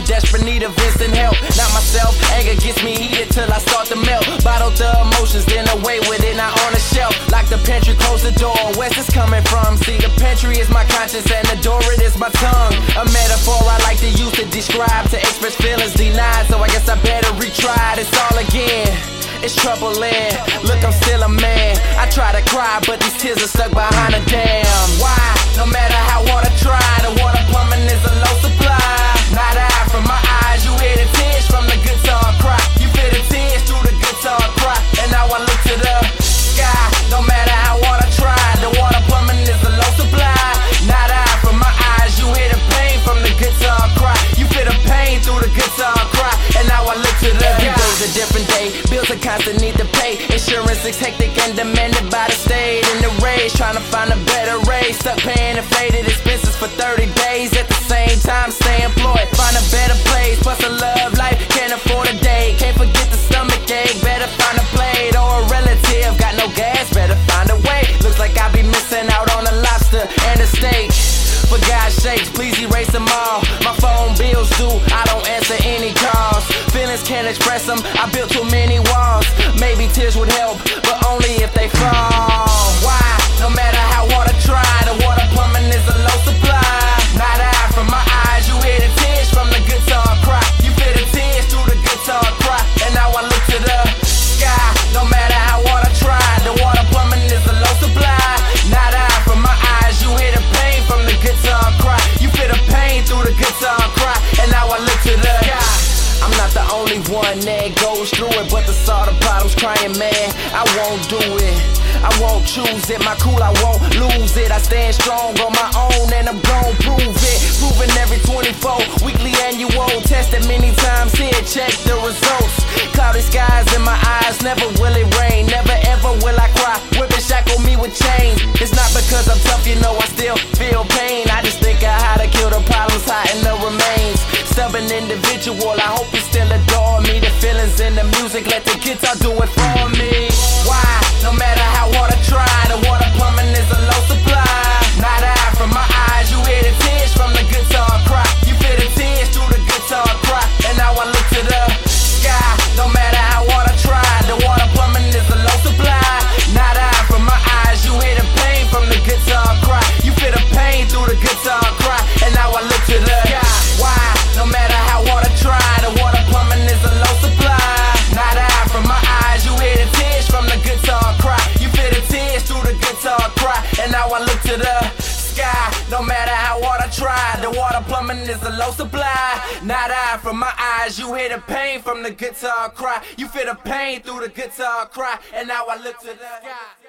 desperate need of instant help. Not myself, anger gets me heated till I start to melt. Bottled the emotions, then away with it, not on the shelf. Lock the pantry, close the door, where's this coming from? See, the pantry is my conscience and the door it is my tongue. A metaphor I like to use to describe, to express feelings denied, so I guess I better retry this all again. It's troubling, look, I'm still a man. I try to cry, but these tears are stuck behind a dam. Why? No matter how hard I try, the water pumping is a low supply. Not eye from my eyes, you hear the tears from the guitar cry. You feel the tears through the guitar cry. And now I look to the sky. No matter how hard I try, the water pumping is a low supply. Not eye from my eyes, you hear the pain from the guitar cry. You feel the pain through the guitar cry. And now I look to the sky. Every day's a different day, bills are constant, need to pay. Insurance is hectic and demanded by the state. In the rage, trying to find a better rate. Stuck paying inflated expenses for 30 days. At the same time, stay employed, find a better place. Plus a love life, can't afford a day. Can't forget the stomach ache, better find a plate or a relative. Got no gas, better find a way. Looks like I'll be missing out on a lobster and a steak. For God's sakes, please erase them all. My phone bills due, I don't answer any calls. Feelings can't express them, I built too many walls. Maybe tears would help, but only if they fall. Why? No matter how hard I try, the water pumping is a low supply. Not eye from my eyes, you hear the tears from the guitar cry. You feel the tears through the guitar cry. And now I look to the sky. No matter how hard I try, the water pumping is a low supply. Not eye from my eyes, you hear the pain from the guitar cry. You feel the pain through the guitar cry. And now I look to the sky. I'm not the only one that goes through it, but the sort of problems crying, man, I won't do it. I won't choose it, my cool, I won't lose it. I stand strong on my own and I'm gon' prove it. Proven every 24, weekly annual, tested many times here, check the results. Cloudy skies in my eyes, never will it rain, never ever will I cry. Whipping shackle me with chains. It's not because I'm tough, you know I still feel pain. I just think of how to kill the problems, hiding the remains. Stubborn individual, I hope you still adore me. The feelings in the music, let the guitar do it for me. Why? No matter how hard I try, the water pumping is a low supply. Not eye from my eyes, you hear the tears from the guitar cry. You feel the tears through the guitar cry. And now I look to the sky. No matter how hard I try, the water pumping is a low supply. Not eye from my eyes, you hear the pain from the guitar cry. You feel the pain through the guitar cry. And now I look to the sky. Why? No matter how hard I try, the water pumping is a low supply. Not eye from my eyes, you hear the tears from the guitar cry. You feel the tears through the guitar cry. And now I look to the sky. No matter how hard I try, the water plumbing is a low supply. Not eye from my eyes, you hear the pain from the guitar cry. You feel the pain through the guitar cry. And now I look to the sky.